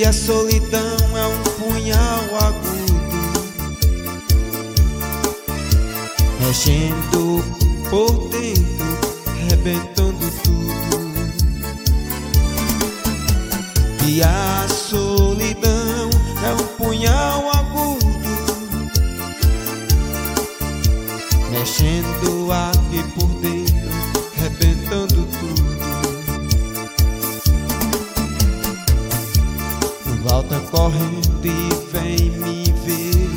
a solidão é um punhal agudo, mexendo por dentro, rebentando tudo. E a solidão é um punhal agudo, mexendo aqui por dentro, rebentando tudo. Volta correndo e vem me ver,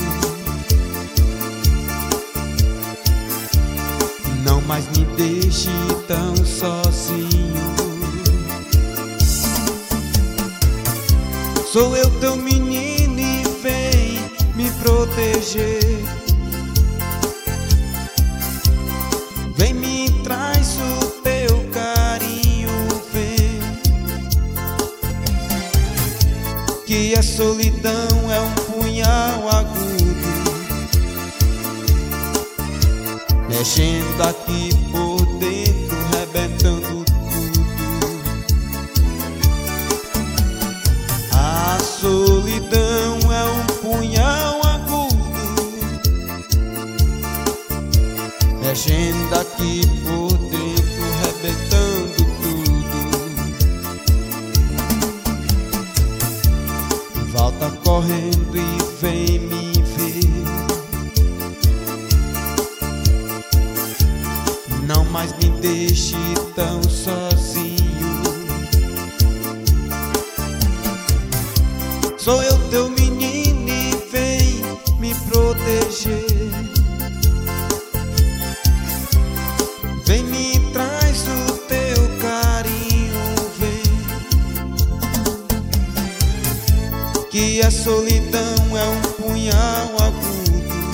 não mais me deixe tão sozinho. Sou eu teu menino e vem me proteger. Vem me traz o teu carinho, vem, que a solidão é um punhal agudo, mexendo aqui por dentro, rebentando tudo. A solidão é um punhal agudo, mexendo aqui por dentro, rebentando tudo. Volta correndo e vem me ver, não mais me deixe tão sozinho. Sou eu teu menino e vem me proteger. Vem me traz o teu carinho, vem, que a solidão é um punhal agudo,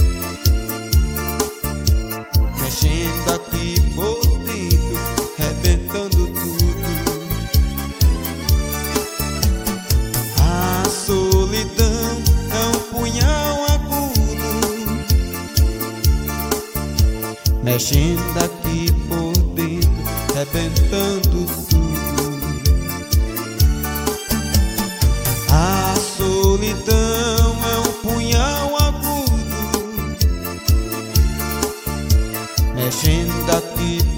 mexendo aqui por dentro, rebentando tudo. A solidão é um punhal agudo, mexendo aqui por dentro, rebentando tudo. A solidão é um punhal agudo, mexendo aqui